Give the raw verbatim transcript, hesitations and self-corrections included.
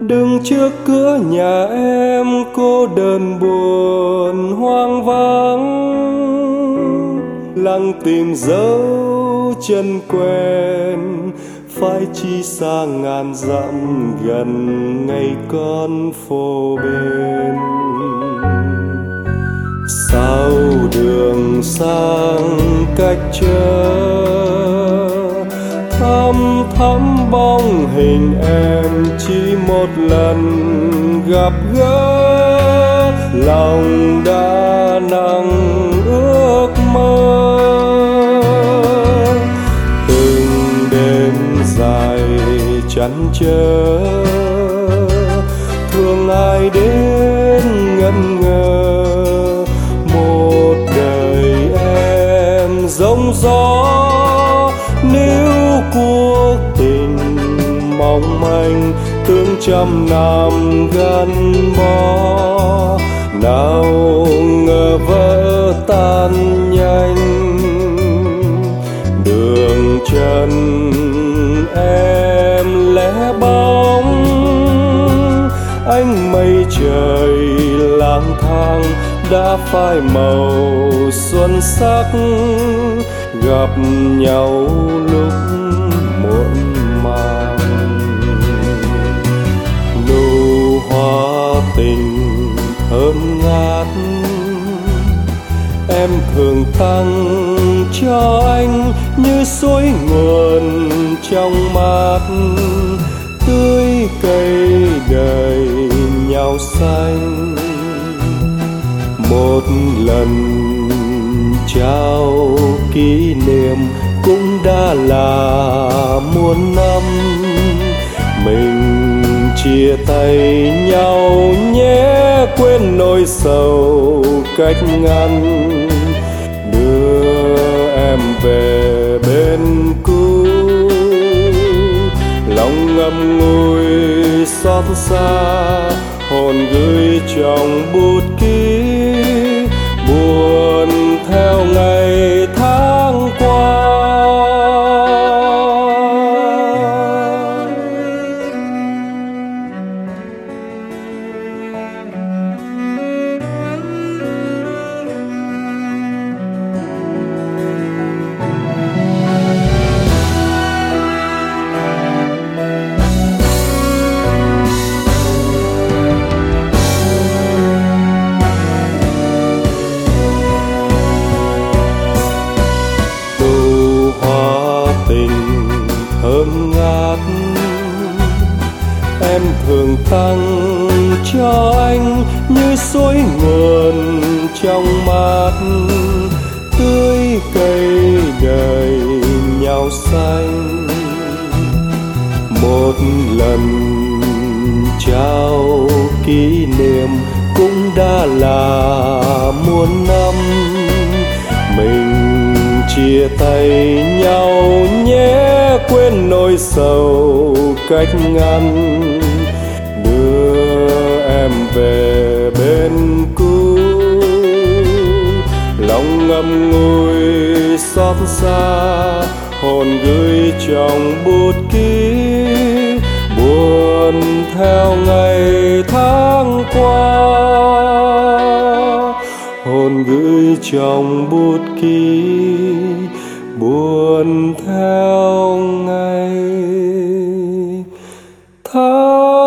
Đứng trước cửa nhà em cô đơn buồn hoang vắng, lặng tìm dấu chân quen, phải chi xa ngàn dặm gần ngày con phố bên. Sao đường sang cách trở, thăm thắm bóng hình em chỉ một lần gặp gỡ, lòng đã nặng ước mơ. Từng đêm dài chăn trở, thương ai đến ngẩn ngơ, một đời em giống gió. Nếu cuộc tình mong manh tương trăm năm gắn bó, nào ngờ vỡ tan nhanh. Đường chân em lẻ bóng, ánh mây trời lang thang đã phai màu xuân sắc, gặp nhau lúc muộn màng. Nụ hoa tình thơm ngát em thường tặng cho anh, như suối nguồn trong mát, tươi cây đời nhau xanh. Một lần trao kỷ niệm cũng đã là muôn năm, mình chia tay nhau nhé, quên nỗi sầu cách ngăn. Đưa em về bên cũ, lòng ngậm ngùi xót xa, hồn gửi trong bút ký, buồn theo ngày tháng qua. Thơm ngát em thường tặng cho anh, như suối nguồn trong mát, tươi cây đời nhau xanh. Một lần trao kỷ niệm cũng đã là muôn năm, mình chia tay nhau nhé, quên nỗi sầu cách ngăn. Đưa em về bên cũ, lòng ngậm ngùi xót xa, hồn gửi trong bút ký, buồn theo ngày tháng qua. Hồn gửi trong bút ký, buồn theo ngày tháng